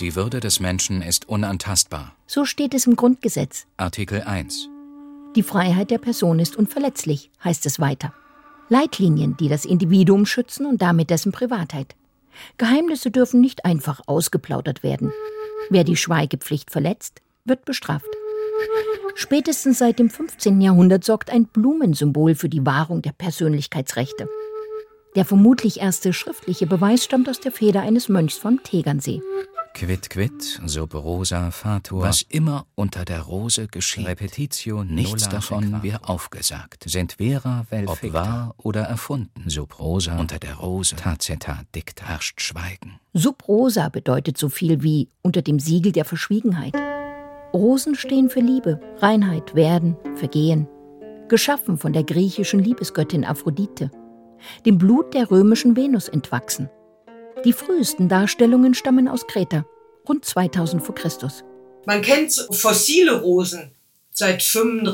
Die Würde des Menschen ist unantastbar. So steht es im Grundgesetz. Artikel 1. Die Freiheit der Person ist unverletzlich, heißt es weiter. Leitlinien, die das Individuum schützen und damit dessen Privatheit. Geheimnisse dürfen nicht einfach ausgeplaudert werden. Wer die Schweigepflicht verletzt, wird bestraft. Spätestens seit dem 15. Jahrhundert sorgt ein Blumensymbol für die Wahrung der Persönlichkeitsrechte. Der vermutlich erste schriftliche Beweis stammt aus der Feder eines Mönchs vom Tegernsee. Quid quid sub rosa fatur. Was immer unter der Rose geschieht, Repetitio nichts davon wir aufgesagt. Sind vera vel ob ficta, wahr oder erfunden, sub rosa unter der Rose taceta dicta, herrscht Schweigen. Sub rosa bedeutet so viel wie unter dem Siegel der Verschwiegenheit. Rosen stehen für Liebe, Reinheit, Werden, Vergehen. Geschaffen von der griechischen Liebesgöttin Aphrodite. Dem Blut der römischen Venus entwachsen. Die frühesten Darstellungen stammen aus Kreta, rund 2000 vor Christus. Man kennt fossile Rosen seit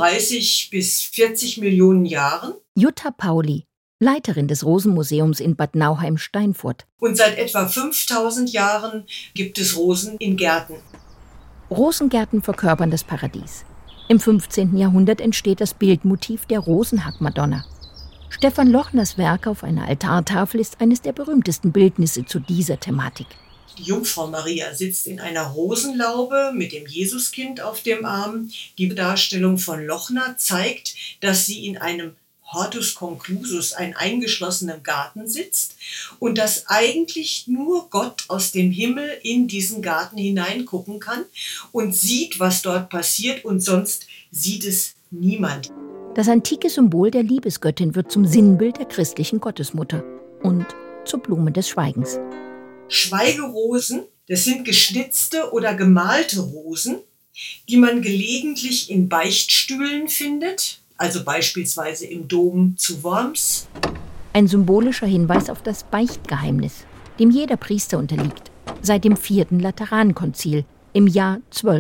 35 bis 40 Millionen Jahren. Jutta Pauli, Leiterin des Rosenmuseums in Bad Nauheim-Steinfurt. Und seit etwa 5000 Jahren gibt es Rosen in Gärten. Rosengärten verkörpern das Paradies. Im 15. Jahrhundert entsteht das Bildmotiv der Rosenhackmadonna. Stefan Lochners Werk auf einer Altartafel ist eines der berühmtesten Bildnisse zu dieser Thematik. Die Jungfrau Maria sitzt in einer Rosenlaube mit dem Jesuskind auf dem Arm. Die Darstellung von Lochner zeigt, dass sie in einem Hortus conclusus, einem eingeschlossenen Garten sitzt und dass eigentlich nur Gott aus dem Himmel in diesen Garten hineingucken kann und sieht, was dort passiert, und sonst sieht es niemand. Das antike Symbol der Liebesgöttin wird zum Sinnbild der christlichen Gottesmutter und zur Blume des Schweigens. Schweigerosen, das sind geschnitzte oder gemalte Rosen, die man gelegentlich in Beichtstühlen findet, also beispielsweise im Dom zu Worms. Ein symbolischer Hinweis auf das Beichtgeheimnis, dem jeder Priester unterliegt, seit dem 4. Laterankonzil im Jahr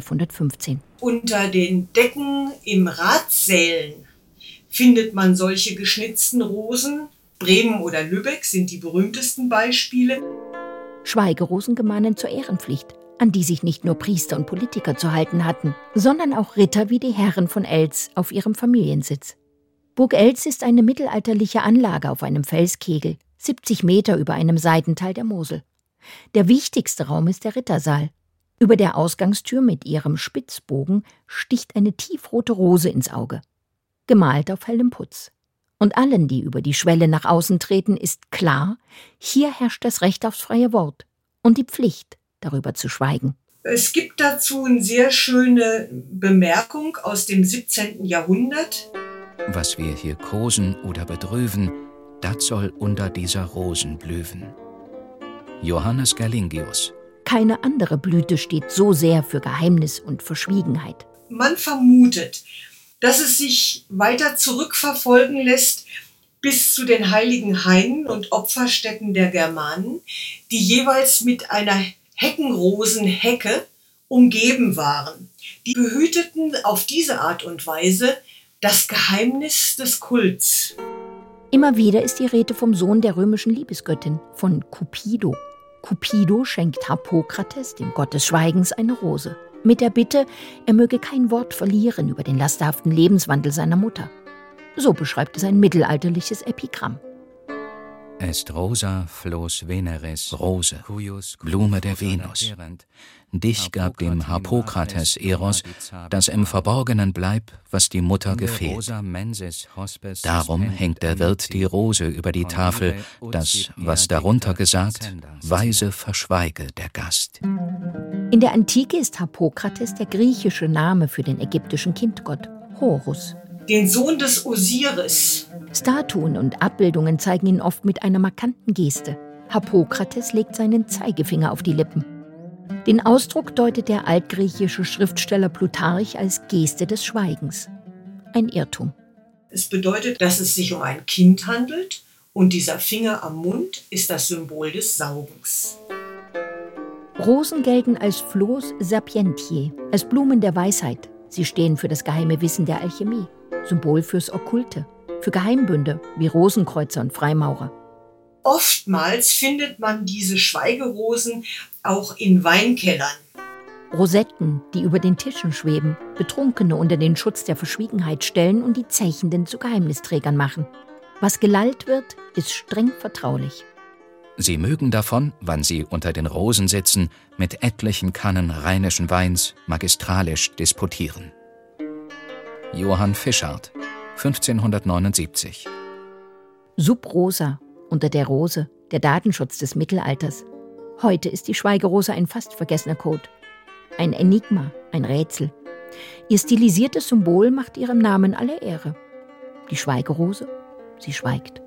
1215. Unter den Decken im Ratssälen findet man solche geschnitzten Rosen. Bremen oder Lübeck sind die berühmtesten Beispiele. Schweigerosen gemahnen zur Ehrenpflicht, an die sich nicht nur Priester und Politiker zu halten hatten, sondern auch Ritter wie die Herren von Elz auf ihrem Familiensitz. Burg Elz ist eine mittelalterliche Anlage auf einem Felskegel, 70 Meter über einem Seitental der Mosel. Der wichtigste Raum ist der Rittersaal. Über der Ausgangstür mit ihrem Spitzbogen sticht eine tiefrote Rose ins Auge, gemalt auf hellem Putz. Und allen, die über die Schwelle nach außen treten, ist klar, hier herrscht das Recht aufs freie Wort und die Pflicht, darüber zu schweigen. Es gibt dazu eine sehr schöne Bemerkung aus dem 17. Jahrhundert. Was wir hier kosen oder bedrüven, dat soll unter dieser Rosen blühen. Johannes Gerlingius. Keine andere Blüte steht so sehr für Geheimnis und Verschwiegenheit. Man vermutet, dass es sich weiter zurückverfolgen lässt bis zu den heiligen Hainen und Opferstätten der Germanen, die jeweils mit einer Heckenrosenhecke umgeben waren. Die behüteten auf diese Art und Weise das Geheimnis des Kults. Immer wieder ist die Rede vom Sohn der römischen Liebesgöttin, von Cupido. Cupido schenkt Harpokrates, dem Gott des Schweigens, eine Rose, mit der Bitte, er möge kein Wort verlieren über den lasterhaften Lebenswandel seiner Mutter. So beschreibt es ein mittelalterliches Epigramm. Est rosa flos Veneris, Rose, Blume der Venus. Dich gab dem Harpokrates Eros, das im Verborgenen bleibt, was die Mutter gefehlt. Darum hängt der Wirt die Rose über die Tafel, dass, was darunter gesagt, weise verschweige der Gast. In der Antike ist Harpokrates der griechische Name für den ägyptischen Kindgott, Horus. Den Sohn des Osiris. Statuen und Abbildungen zeigen ihn oft mit einer markanten Geste. Harpokrates legt seinen Zeigefinger auf die Lippen. Den Ausdruck deutet der altgriechische Schriftsteller Plutarch als Geste des Schweigens. Ein Irrtum. Es bedeutet, dass es sich um ein Kind handelt und dieser Finger am Mund ist das Symbol des Saugens. Rosen gelten als Flos sapientiae, als Blumen der Weisheit. Sie stehen für das geheime Wissen der Alchemie, Symbol fürs Okkulte, für Geheimbünde wie Rosenkreuzer und Freimaurer. oftmals findet man diese Schweigerosen auch in Weinkellern. Rosetten, die über den Tischen schweben, Betrunkene unter den Schutz der Verschwiegenheit stellen und die Zechenden zu Geheimnisträgern machen. Was gelallt wird, ist streng vertraulich. Sie mögen davon, wann sie unter den Rosen sitzen, mit etlichen Kannen rheinischen Weins magistralisch disputieren. Johann Fischart, 1579. Sub rosa, unter der Rose, der Datenschutz des Mittelalters. Heute ist die Schweigerose ein fast vergessener Code. Ein Enigma, ein Rätsel. Ihr stilisiertes Symbol macht ihrem Namen alle Ehre. Die Schweigerose, sie schweigt.